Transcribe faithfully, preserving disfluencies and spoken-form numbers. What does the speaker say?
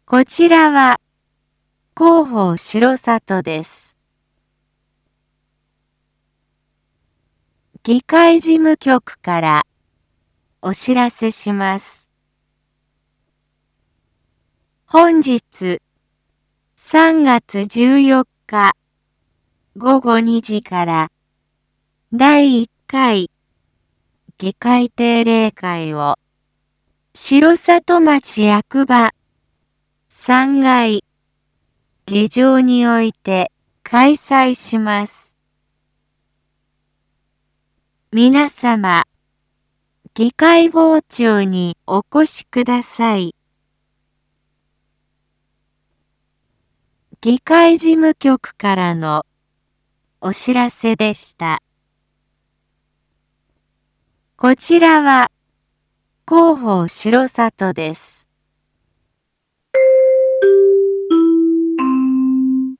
こちらは広報城里です。議会事務局からお知らせします。本日さんがつじゅうよっかごごにじからだいいっかい議会定例会を城里町役場さんがい議場において開催します。皆様、議会傍聴にお越しください。議会事務局からのお知らせでした。こちらは広報城里です。